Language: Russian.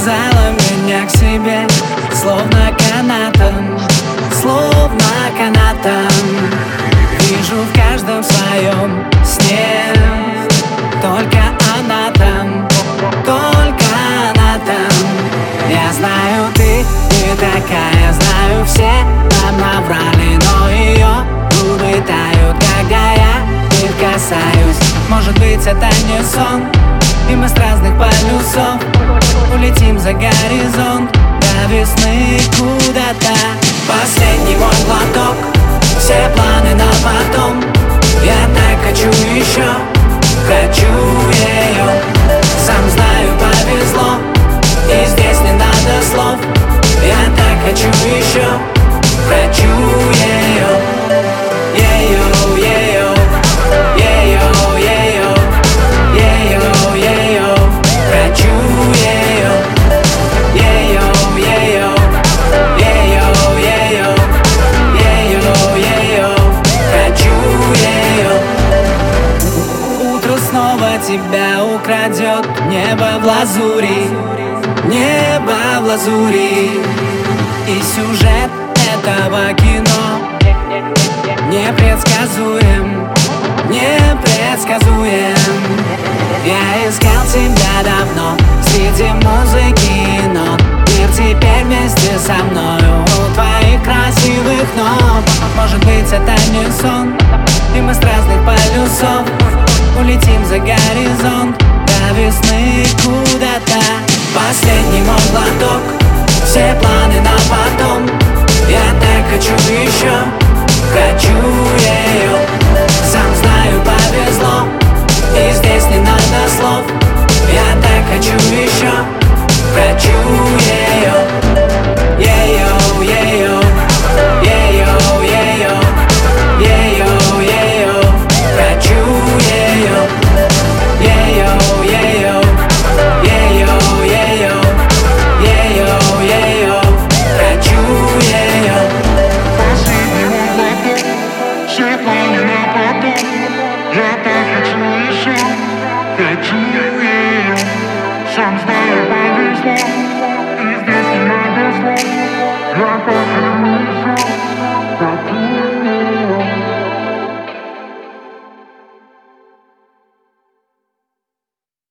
привязала меня к себе, словно канатом, словно канатом. Вижу в каждом своем сне только она там, только она там. Я знаю, ты не такая, знаю, все нам наврали, но ее губы тают, когда я их касаюсь. Может быть, это не сон, и мы с разных полюсов улетим за горизонт до весны куда-то. Последний мой глоток, все планы на потом. Я так хочу еще, хочу ее. Сам знаю, повезло, и здесь не надо слов. Я так хочу еще, хочу ее. Ее, ее, ее, ее, ее, ее. Хочу ее. Ее, ее, ее, ее, ее, ее. Хочу ее. Утро снова тебя украдет. Небо в лазури, небо в лазури. И сюжет этого кино непредсказуем, непредсказуем. Я искал тебя давно среди музыки и нот. Мир теперь вместе со мною у твоих красивых ног. Может быть, это не сон, и мы с разных полюсов улетим за горизонт до весны куда-то. Последний мой глоток, все планы на потом. Я так хочу еще, хочу ее. Сам знаю, повезло, и здесь не надо слов. Я так хочу еще, хочу ее. Ее, ее, ее, ее, ее, ее. Хочу ее. Ее, ее, ее, ее, ее, ее. Хочу ее. Последний мой глоток, все планы на потом. Я так хочу еще, хочу ее. Сам знаю, повезло,